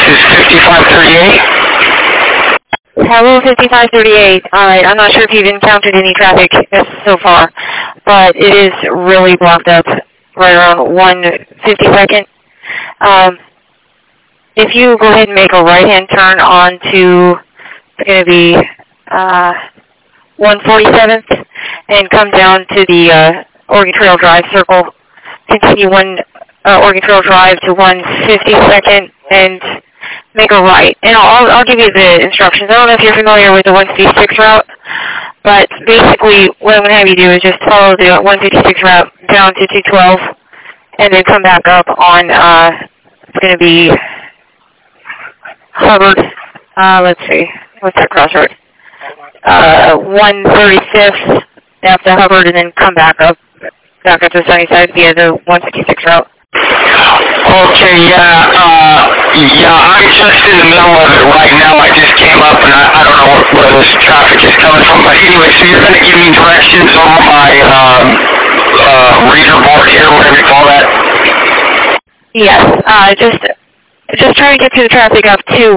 This is 5538. Hello, 5538. Alright, I'm not sure if you've encountered any traffic so far, but it is really blocked up right around 152nd. If you go ahead and make a right-hand turn onto, it's going to be 147th, and come down to the Oregon Trail Drive circle, continue Oregon Trail Drive to 152nd, and make a right. And I'll give you the instructions. I don't know if you're familiar with the 156 route, but basically what I'm going to have you do is just follow the 156 route down to 212, and then come back up on, it's going to be Hubbard, let's see, what's that crossroad? 135th after Hubbard, and then come back up to Sunnyside via the 156 route. Okay, yeah, I'm just in the middle of it right now. I just came up, and I don't know where this traffic is coming from. But anyway, so you're going to give me directions on my reader board here, whatever you call that? Yes, just try to get through the traffic up to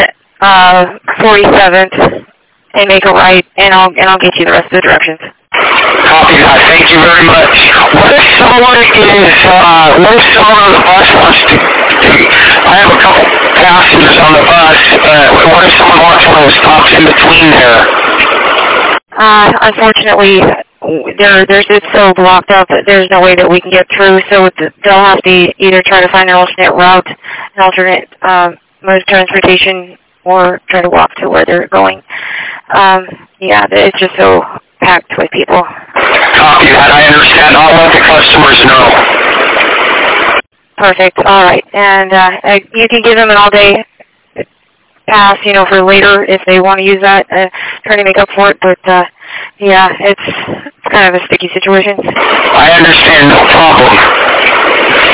147th and make a right, and I'll get you the rest of the directions. Copy that. Thank you very much. What if someone on the bus wants to I have a couple passengers on the bus. What if someone wants one of those stops in between there? Unfortunately, it's so blocked up that there's no way that we can get through, so they'll have to either try to find an alternate route, an alternate mode of transportation, or try to walk to where they're going. Yeah, it's just so packed with people. Copy that. I understand. I'll let the customers know. Perfect. All right. And you can give them an all-day pass, for later if they want to use that, trying to make up for it. But, yeah, it's kind of a sticky situation. I understand. No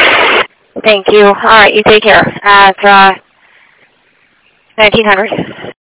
problem. Thank you. All right. You take care. At 1900.